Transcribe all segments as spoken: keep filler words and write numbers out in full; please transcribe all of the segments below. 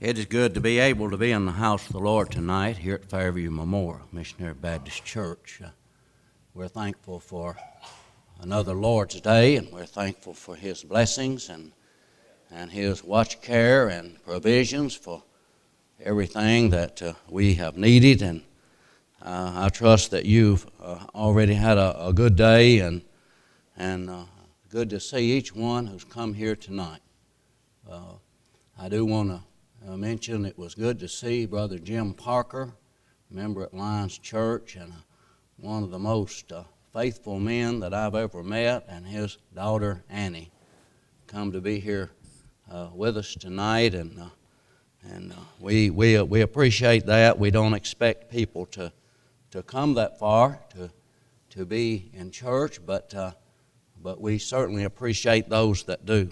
It is good to be able to be in the house of the Lord tonight here at Fairview Memorial Missionary Baptist Church. Uh, we're thankful for another Lord's Day, and we're thankful for His blessings and and His watch care and provisions for everything that uh, we have needed. And uh, I trust that you've uh, already had a, a good day, and and uh, good to see each one who's come here tonight. Uh, I do want to I mentioned it was good to see Brother Jim Parker, member at Lions Church, and uh, one of the most uh, faithful men that I've ever met, and his daughter Annie come to be here uh, with us tonight, and uh, and uh, we we uh, we appreciate that. We don't expect people to to come that far to to be in church, but uh, but we certainly appreciate those that do.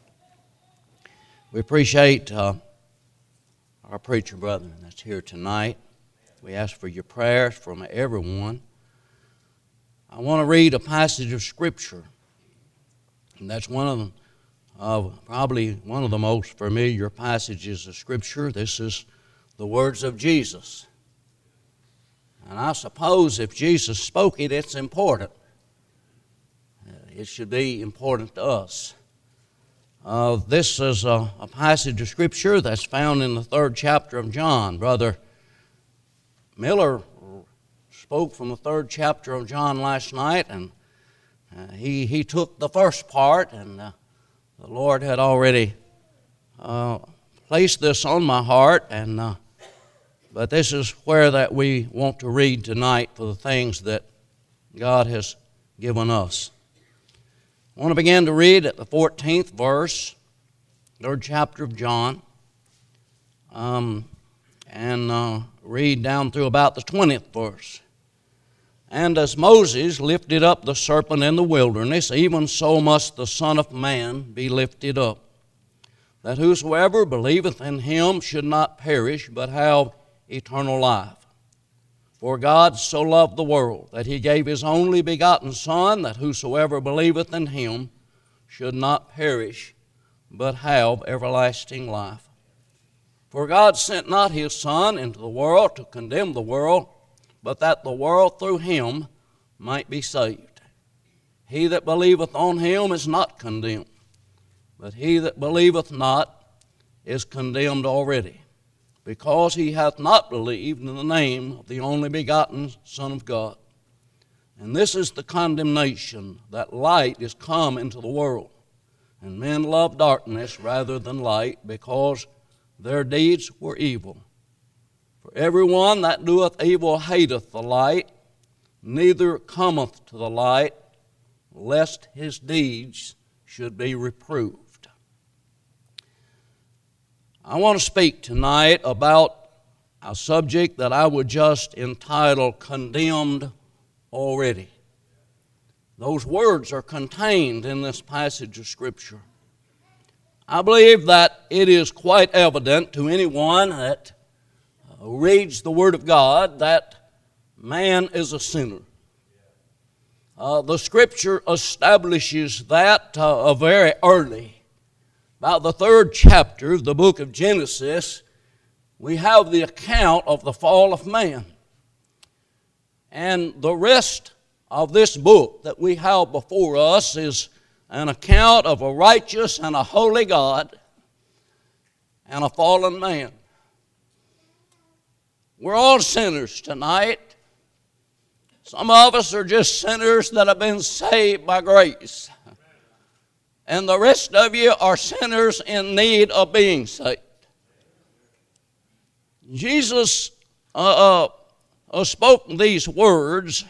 We appreciate. Uh, Our preacher brethren that's here tonight. We ask for your prayers from everyone. I want to read a passage of Scripture, and that's one of them, uh, probably one of the most familiar passages of Scripture. This is the words of Jesus. And I suppose if Jesus spoke it, it's important. Uh, it should be important to us. Uh, this is a, a passage of Scripture that's found in the third chapter of John. Brother Miller spoke from the third chapter of John last night, and uh, he, he took the first part, and uh, the Lord had already uh, placed this on my heart, and uh, but this is where that we want to read tonight for the things that God has given us. I want to begin to read at the fourteenth verse, third chapter of John, um, and uh, read down through about the twentieth verse. And as Moses lifted up the serpent in the wilderness, even so must the Son of Man be lifted up, that whosoever believeth in him should not perish, but have eternal life. For God so loved the world, that he gave his only begotten Son, that whosoever believeth in him should not perish, but have everlasting life. For God sent not his Son into the world to condemn the world, but that the world through him might be saved. He that believeth on him is not condemned, but he that believeth not is condemned already, because he hath not believed in the name of the only begotten Son of God. And this is the condemnation, that light is come into the world, and men love darkness rather than light, because their deeds were evil. For everyone that doeth evil hateth the light, neither cometh to the light, lest his deeds should be reproved. I want to speak tonight about a subject that I would just entitle Condemned Already. Those words are contained in this passage of Scripture. I believe that it is quite evident to anyone that reads the Word of God that man is a sinner. Uh, the Scripture establishes that uh, very early. About the third chapter of the book of Genesis, we have the account of the fall of man. And the rest of this book that we have before us is an account of a righteous and a holy God and a fallen man. We're all sinners tonight. Some of us are just sinners that have been saved by grace. And the rest of you are sinners in need of being saved. Jesus uh, uh, spoke these words,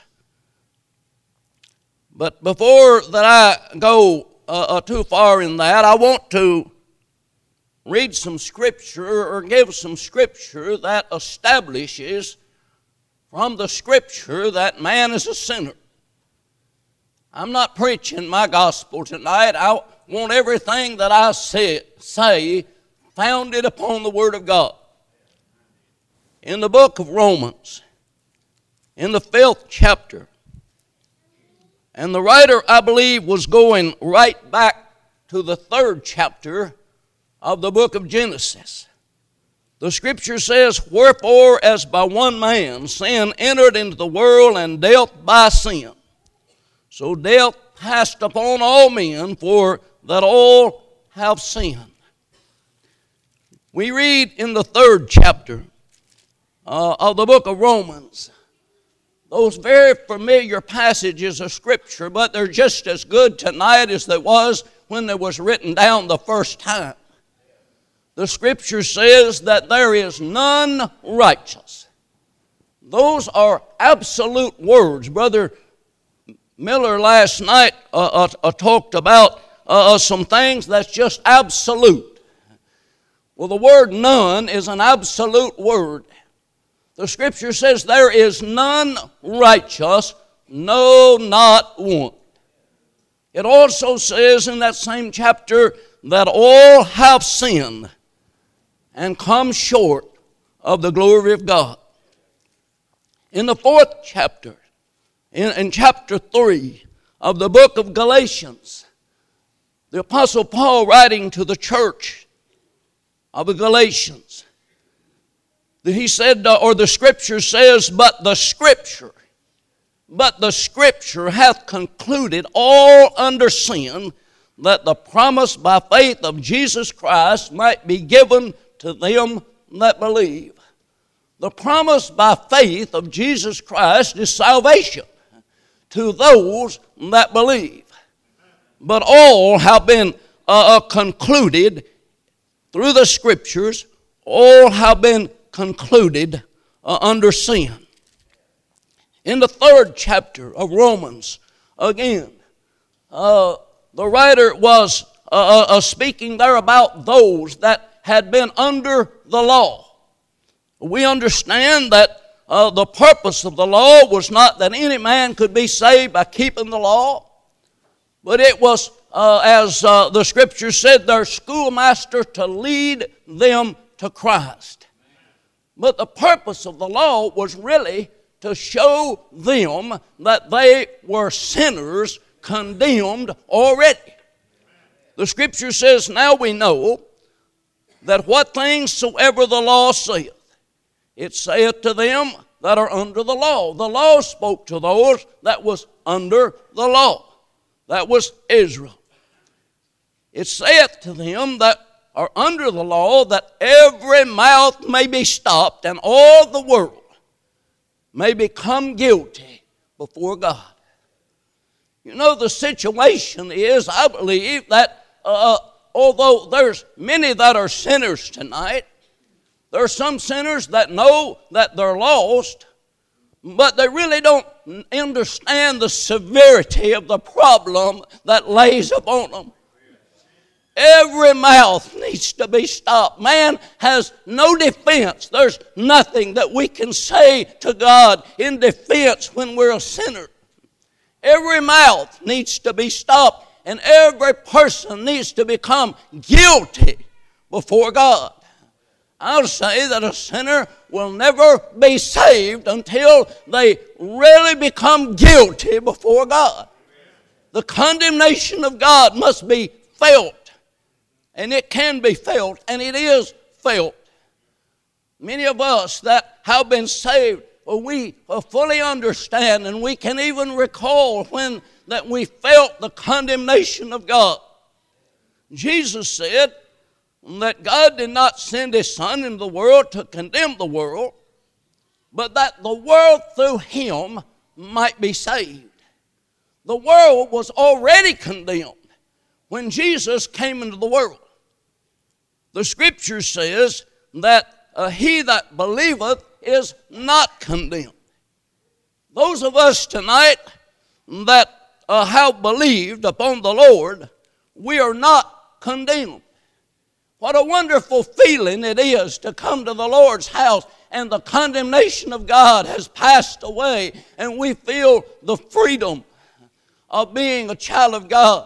but before that I go uh, uh, too far in that, I want to read some Scripture or give some Scripture that establishes from the Scripture that man is a sinner. I'm not preaching my gospel tonight. I want everything that I say, say founded upon the Word of God. In the book of Romans, in the fifth chapter, and the writer, I believe, was going right back to the third chapter of the book of Genesis. The Scripture says, wherefore as by one man sin entered into the world, and death by sin, so death passed upon all men, for that all have sinned. We read in the third chapter uh, of the book of Romans, those very familiar passages of Scripture, but they're just as good tonight as they was when they was written down the first time. The Scripture says that there is none righteous. Those are absolute words. Brother Miller last night uh, uh, uh, talked about uh, some things that's just absolute. Well, the word none is an absolute word. The Scripture says there is none righteous, no, not one. It also says in that same chapter that all have sinned and come short of the glory of God. In the fourth chapter, in, in chapter three of the book of Galatians, the Apostle Paul, writing to the church of the Galatians, he said, or the Scripture says, but the Scripture, but the Scripture hath concluded all under sin, that the promise by faith of Jesus Christ might be given to them that believe. The promise by faith of Jesus Christ is salvation to those that believe. But all have been uh, concluded through the Scriptures, all have been concluded uh, under sin. In the third chapter of Romans, again, uh, the writer was uh, uh, speaking there about those that had been under the law. We understand that uh, the purpose of the law was not that any man could be saved by keeping the law, but it was, uh, as uh, the Scripture said, their schoolmaster to lead them to Christ. But the purpose of the law was really to show them that they were sinners condemned already. The Scripture says, now we know that what things soever the law saith, it saith to them that are under the law. The law spoke to those that was under the law. That was Israel. It saith to them that are under the law that every mouth may be stopped and all the world may become guilty before God. You know, the situation is, I believe, that uh, although there's many that are sinners tonight, there are some sinners that know that they're lost, but they really don't understand the severity of the problem that lays upon them. Every mouth needs to be stopped. Man has no defense. There's nothing that we can say to God in defense when we're a sinner. Every mouth needs to be stopped, and every person needs to become guilty before God. I'll say that a sinner will never be saved until they really become guilty before God. The condemnation of God must be felt. And it can be felt, and it is felt. Many of us that have been saved, well, we fully understand, and we can even recall when that we felt the condemnation of God. Jesus said that God did not send His Son into the world to condemn the world, but that the world through Him might be saved. The world was already condemned when Jesus came into the world. The Scripture says that uh, he that believeth is not condemned. Those of us tonight that uh, have believed upon the Lord, we are not condemned. What a wonderful feeling it is to come to the Lord's house and the condemnation of God has passed away and we feel the freedom of being a child of God.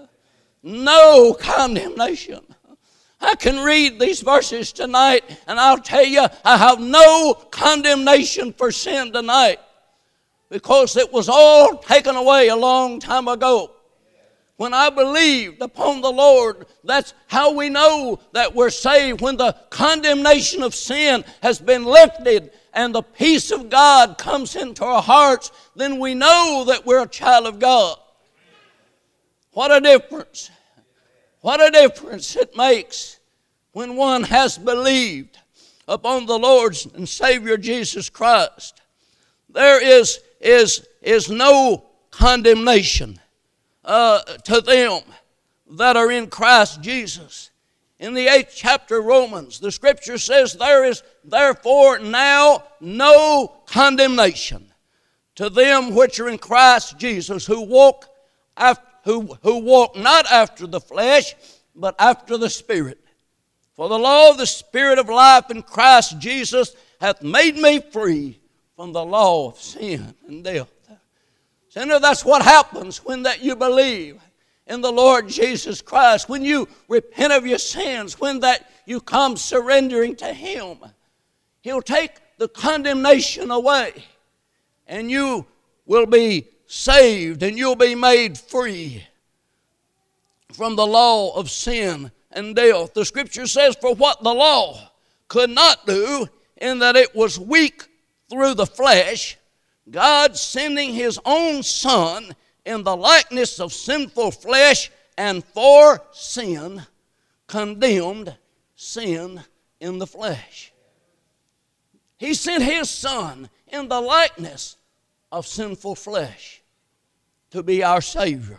No condemnation. I can read these verses tonight and I'll tell you I have no condemnation for sin tonight because it was all taken away a long time ago. When I believed upon the Lord, that's how we know that we're saved. When the condemnation of sin has been lifted and the peace of God comes into our hearts, then we know that we're a child of God. What a difference. What a difference it makes when one has believed upon the Lord and Savior Jesus Christ. There is, is, is no condemnation Uh, to them that are in Christ Jesus. In the eighth chapter of Romans, the Scripture says, there is therefore now no condemnation to them which are in Christ Jesus, who walk after, who, who walk not after the flesh, but after the Spirit. For the law of the Spirit of life in Christ Jesus hath made me free from the law of sin and death. Sinner, that's what happens when that you believe in the Lord Jesus Christ, when you repent of your sins, when that you come surrendering to Him. He'll take the condemnation away, and you will be saved, and you'll be made free from the law of sin and death. The Scripture says, for what the law could not do, in that it was weak through the flesh, God sending His own Son in the likeness of sinful flesh, and for sin, condemned sin in the flesh. He sent His Son in the likeness of sinful flesh to be our Savior.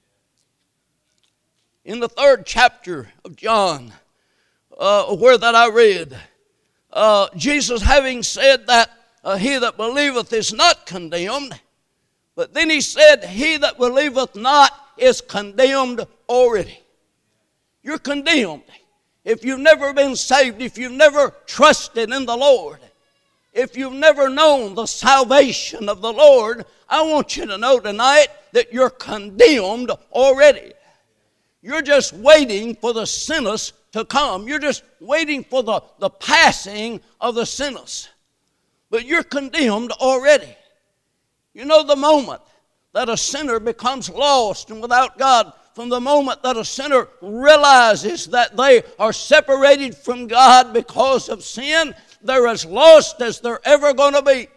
In the third chapter of John, uh, where that I read, uh, Jesus having said that Uh, he that believeth is not condemned. But then He said, he that believeth not is condemned already. You're condemned. If you've never been saved, if you've never trusted in the Lord, if you've never known the salvation of the Lord, I want you to know tonight that you're condemned already. You're just waiting for the sentence to come. You're just waiting for the, the passing of the sentence. But you're condemned already. You know, the moment that a sinner becomes lost and without God, from the moment that a sinner realizes that they are separated from God because of sin, they're as lost as they're ever going to be.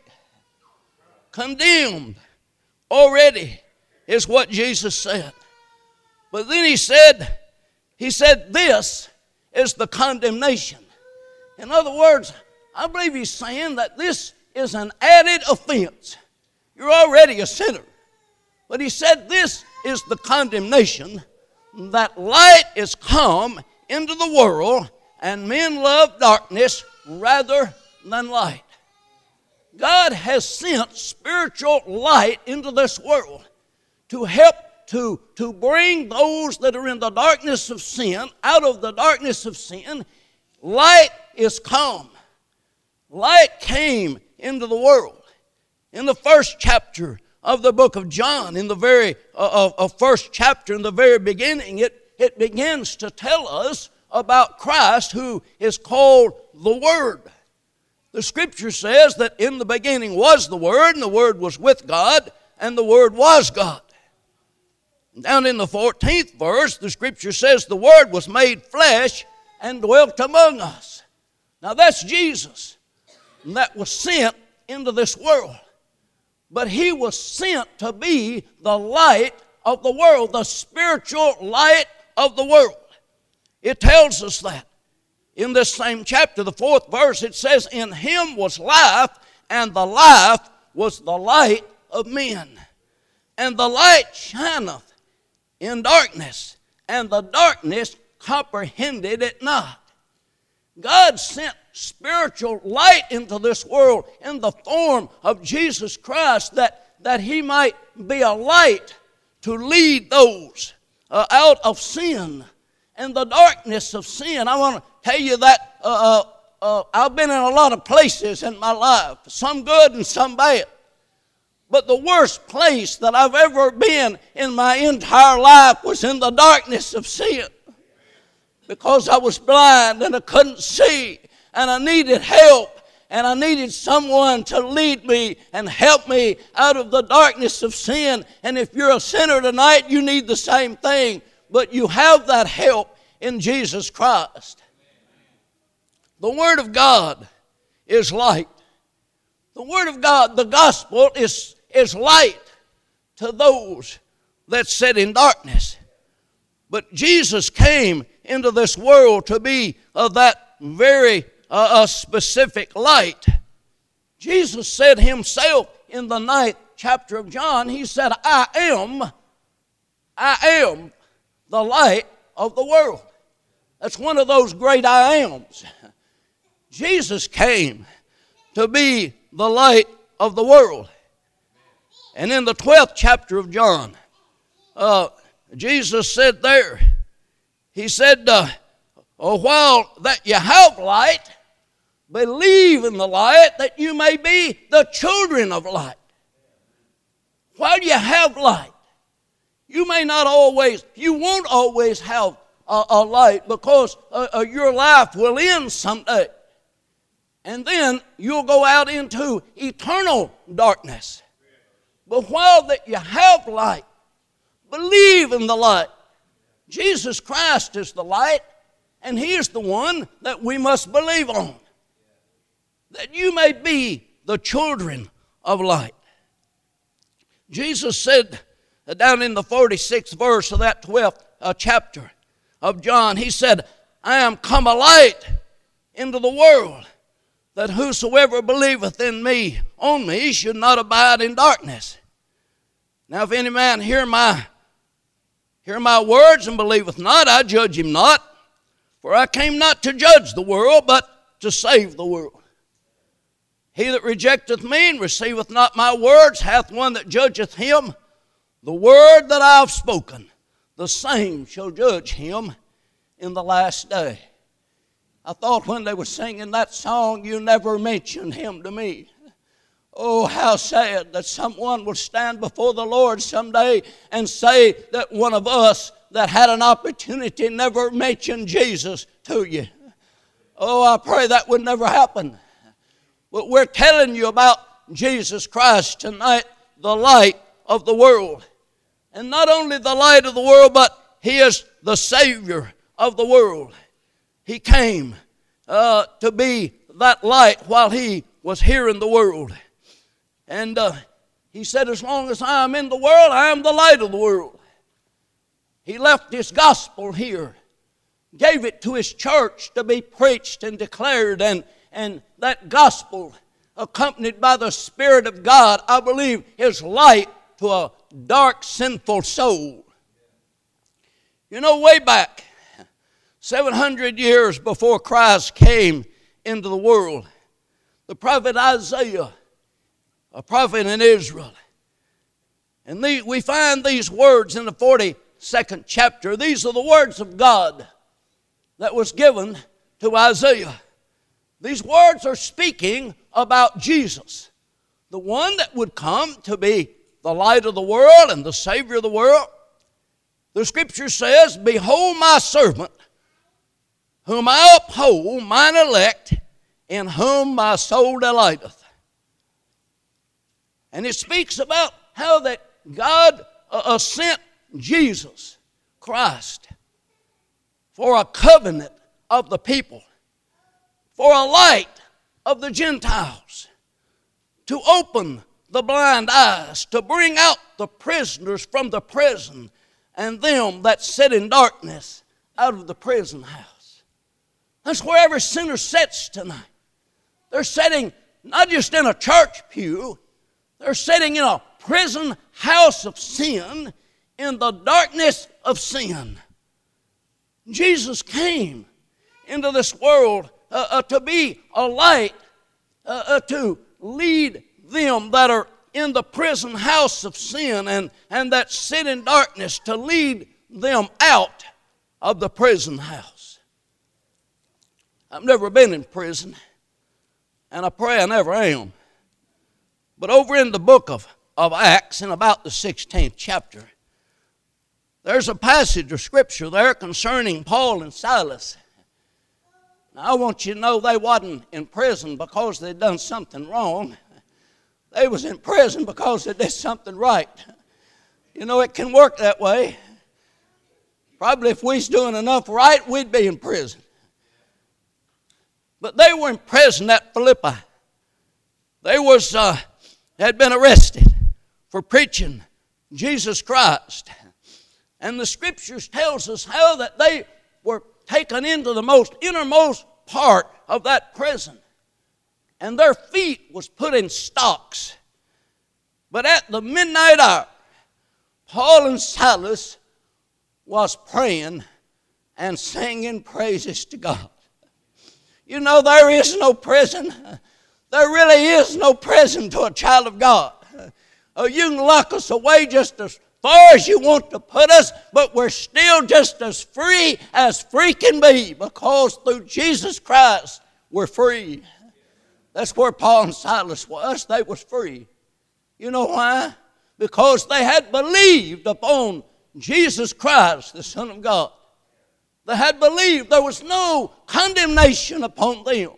Condemned already is what Jesus said. But then He said, He said, this is the condemnation. In other words, I believe He's saying that this is an added offense. You're already a sinner. But He said this is the condemnation, that light is come into the world, and men love darkness rather than light. God has sent spiritual light into this world to help to, to bring those that are in the darkness of sin out of the darkness of sin. Light is come. Light came into the world. In the first chapter of the book of John, in the very uh, uh, first chapter, in the very beginning, it, it begins to tell us about Christ, who is called the Word. The Scripture says that in the beginning was the Word, and the Word was with God, and the Word was God. Down in the fourteenth verse, the Scripture says the Word was made flesh and dwelt among us. Now that's Jesus. That was sent into this world. But He was sent to be the light of the world, the spiritual light of the world. It tells us that. In this same chapter, the fourth verse, it says, in Him was life, and the life was the light of men. And the light shineth in darkness, and the darkness comprehended it not. God sent spiritual light into this world in the form of Jesus Christ, that, that He might be a light to lead those uh, out of sin and the darkness of sin. I want to tell you that uh, uh, I've been in a lot of places in my life, some good and some bad. But the worst place that I've ever been in my entire life was in the darkness of sin. Because I was blind and I couldn't see and I needed help. and I needed someone to lead me and help me out of the darkness of sin. And if you're a sinner tonight, you need the same thing. But you have that help in Jesus Christ. The Word of God is light. The Word of God, the gospel, is, is light to those that sit in darkness. But Jesus came into this world to be of that very uh, specific light. Jesus said himself in the ninth chapter of John, he said, I am, I am the light of the world. That's one of those great I ams. Jesus came to be the light of the world. And in the twelfth chapter of John, uh, Jesus said there, he said, uh, oh, while that you have light, believe in the light that you may be the children of light. While you have light, you may not always, you won't always have a, a light, because uh, uh, your life will end someday. And then you'll go out into eternal darkness. But while that you have light, believe in the light. Jesus Christ is the light, and He is the one that we must believe on, that you may be the children of light. Jesus said uh, down in the forty-sixth verse of that twelfth uh, chapter of John, He said, I am come a light into the world, that whosoever believeth in me, on me, should not abide in darkness. Now if any man hear my, hear my words and believeth not, I judge him not. For I came not to judge the world, but to save the world. He that rejecteth me and receiveth not my words hath one that judgeth him. The word that I have spoken, the same shall judge him in the last day. I thought when they were singing that song, you never mentioned him to me. Oh, how sad that someone will stand before the Lord someday and say that one of us that had an opportunity never mentioned Jesus to you. Oh, I pray that would never happen. But we're telling you about Jesus Christ tonight, the light of the world. And not only the light of the world, but He is the Savior of the world. He came uh, to be that light while He was here in the world. And uh, He said, as long as I am in the world, I am the light of the world. He left His gospel here, gave it to His church to be preached and declared, and, and that gospel, accompanied by the Spirit of God, I believe is light to a dark, sinful soul. You know, way back, seven hundred years before Christ came into the world, the prophet Isaiah, a prophet in Israel, and the, we find these words in the forty-second chapter. These are the words of God that was given to Isaiah. These words are speaking about Jesus, the one that would come to be the light of the world and the Savior of the world. The Scripture says, behold my servant, whom I uphold, mine elect, in whom my soul delighteth. And it speaks about how that God uh, sent Jesus Christ for a covenant of the people, for a light of the Gentiles, to open the blind eyes, to bring out the prisoners from the prison, and them that sit in darkness out of the prison house. That's where every sinner sits tonight. They're sitting not just in a church pew, they're sitting in a prison house of sin, in the darkness of sin. Jesus came into this world uh, uh, to be a light, uh, uh, to lead them that are in the prison house of sin and, and that sit in darkness, to lead them out of the prison house. I've never been in prison, and I pray I never am. But over in the book of, of Acts, in about the sixteenth chapter, there's a passage of Scripture there concerning Paul and Silas. I want you to know they wasn't in prison because they'd done something wrong. They was in prison because they did something right. You know, it can work that way. Probably if we was doing enough right, we'd be in prison. But they were in prison at Philippi. They was uh, had been arrested for preaching Jesus Christ. And the Scriptures tells us how that they were taken into the most innermost part of that prison. And their feet was put in stocks. But at the midnight hour, Paul and Silas was praying and singing praises to God. You know, there is no prison. There really is no prison to a child of God. Uh, you can lock us away just as far as you want to put us, but we're still just as free as free can be, because through Jesus Christ we're free. That's where Paul and Silas was. They was free. You know why? Because they had believed upon Jesus Christ, the Son of God. They had believed. There was no condemnation upon them.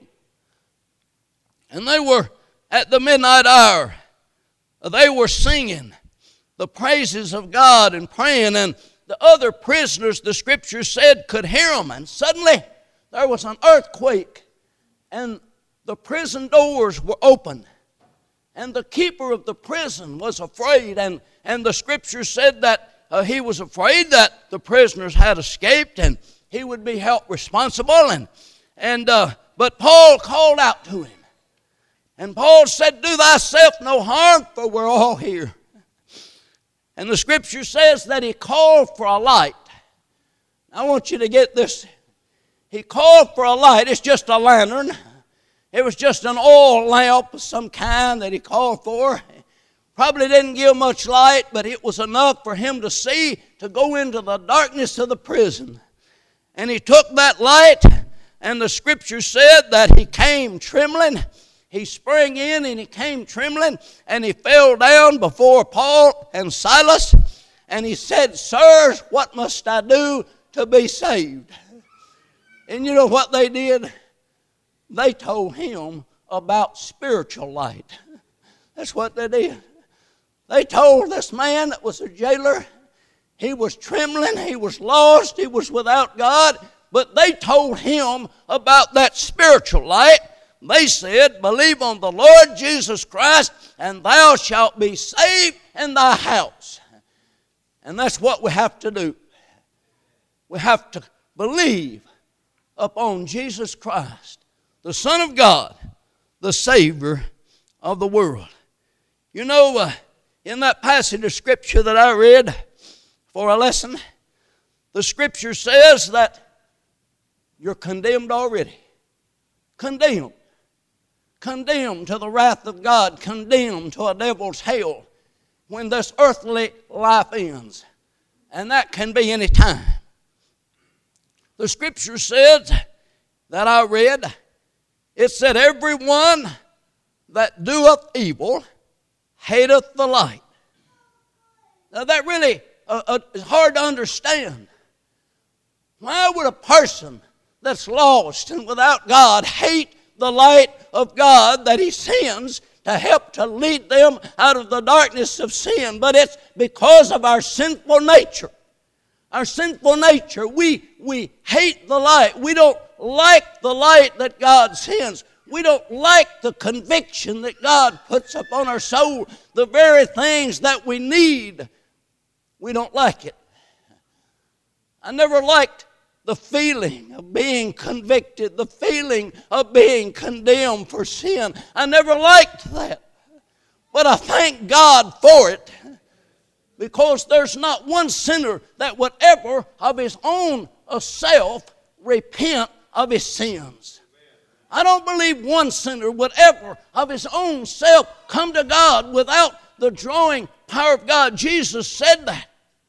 And they were at the midnight hour. They were singing the praises of God and praying, and the other prisoners, the Scripture said, could hear them. And suddenly there was an earthquake, and the prison doors were open. And the keeper of the prison was afraid, and, and the Scripture said that uh, he was afraid that the prisoners had escaped and he would be held responsible. And, and uh, but Paul called out to him. And Paul said, do thyself no harm, for we're all here. And the Scripture says that he called for a light. I want you to get this. He called for a light. It's just a lantern. It was just an oil lamp of some kind that he called for. Probably didn't give much light, but it was enough for him to see, to go into the darkness of the prison. And he took that light, and the Scripture said that he came trembling. He sprang in and he came trembling, and he fell down before Paul and Silas, and he said, sirs, what must I do to be saved? And you know what they did? They told him about spiritual light. That's what they did. They told this man that was a jailer, he was trembling, he was lost, he was without God, but they told him about that spiritual light. They said, believe on the Lord Jesus Christ, and thou shalt be saved in thy house. And that's what we have to do. We have to believe upon Jesus Christ, the Son of God, the Savior of the world. You know, uh, in that passage of Scripture that I read for a lesson, the Scripture says that you're condemned already. Condemned. Condemned to the wrath of God, condemned to a devil's hell when this earthly life ends. And that can be any time. The Scripture says that I read, it said, everyone that doeth evil hateth the light. Now that really uh, uh, is hard to understand. Why would a person that's lost and without God hate the light of God that He sends to help to lead them out of the darkness of sin? But it's because of our sinful nature. Our sinful nature. We, we hate the light. We don't like the light that God sends. We don't like the conviction that God puts upon our soul. The very things that we need, we don't like it. I never liked the feeling of being convicted, the feeling of being condemned for sin. I never liked that. But I thank God for it, because there's not one sinner that would ever of his own self repent of his sins. I don't believe one sinner would ever of his own self come to God without the drawing power of God. Jesus said that.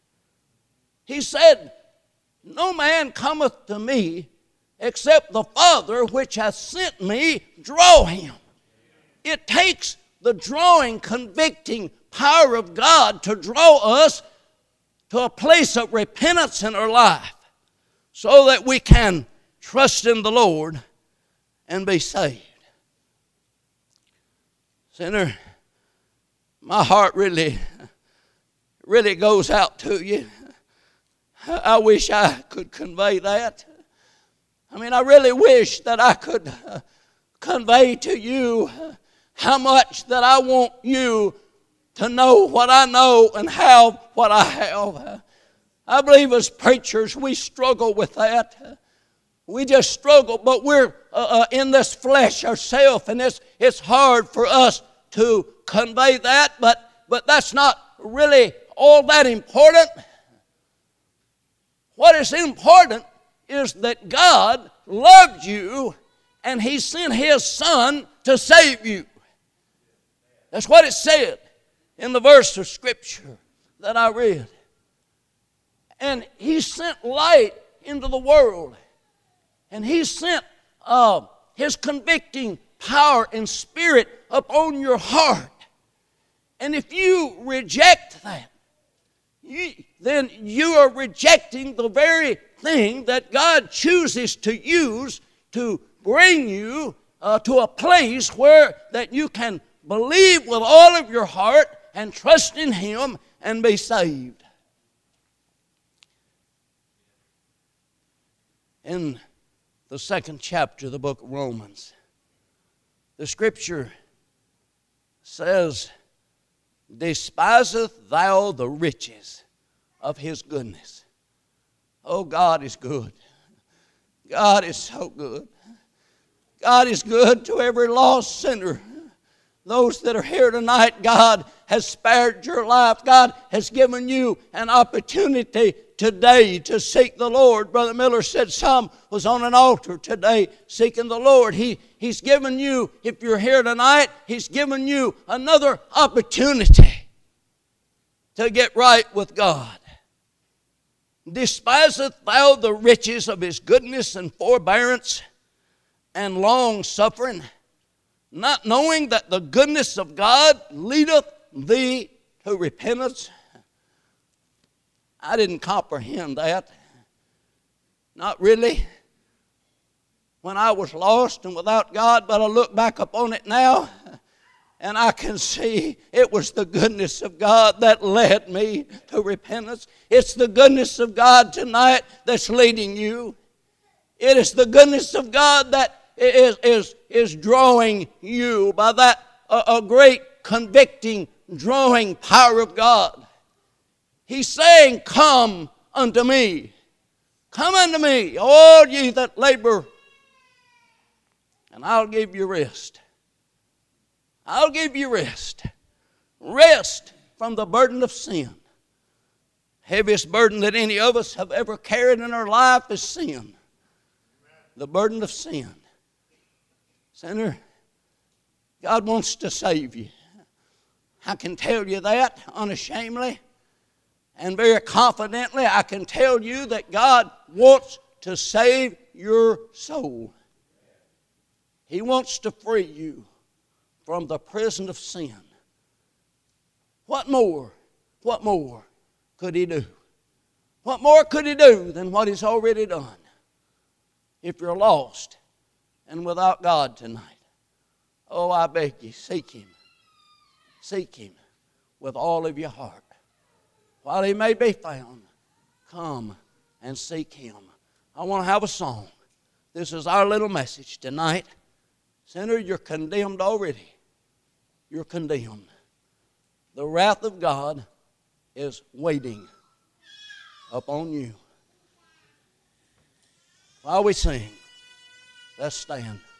He said, no man cometh to me except the Father which hath sent me draw him. It takes the drawing, convicting power of God to draw us to a place of repentance in our life so that we can trust in the Lord and be saved. Sinner, my heart really, really goes out to you. I wish I could convey that. I mean, I really wish that I could uh, convey to you how much that I want you to know what I know and have what I have. I believe as preachers we struggle with that. We just struggle, but we're uh, uh, in this flesh ourselves, and it's, it's hard for us to convey that, but, but that's not really all that important. What is important is that God loved you and He sent His Son to save you. That's what it said in the verse of Scripture that I read. And He sent light into the world. And He sent uh, His convicting power and Spirit upon your heart. And if you reject that, you, then you are rejecting the very thing that God chooses to use to bring you uh, to a place where that you can believe with all of your heart and trust in Him and be saved. In the second chapter of the book of Romans, the Scripture says, "Despiseth thou the riches of His goodness?" Oh, God is good. God is so good. God is good to every lost sinner. Those that are here tonight, God has spared your life. God has given you an opportunity today to seek the Lord. Brother Miller said some was on an altar today seeking the Lord. He, he's given you, if you're here tonight, He's given you another opportunity to get right with God. "Despiseth thou the riches of His goodness and forbearance and long suffering, not knowing that the goodness of God leadeth thee to repentance?" I didn't comprehend that. Not really. When I was lost and without God, but I look back upon it now, and I can see it was the goodness of God that led me to repentance. It's the goodness of God tonight that's leading you. It is the goodness of God that is, is, is drawing you by that a, a great convicting, drawing power of God. He's saying, "Come unto me. Come unto me, all ye that labor, and I'll give you rest. I'll give you rest. Rest from the burden of sin." Heaviest burden that any of us have ever carried in our life is sin. The burden of sin. Sinner, God wants to save you. I can tell you that unashamedly and very confidently. I can tell you that God wants to save your soul. He wants to free you from the prison of sin. What more? What more could He do? What more could He do than what He's already done? If you're lost and without God tonight, oh, I beg you, seek Him. Seek Him with all of your heart. While He may be found, come and seek Him. I want to have a song. This is our little message tonight. Sinner, you're condemned already. You're condemned. The wrath of God is waiting upon you. While we sing, let's stand.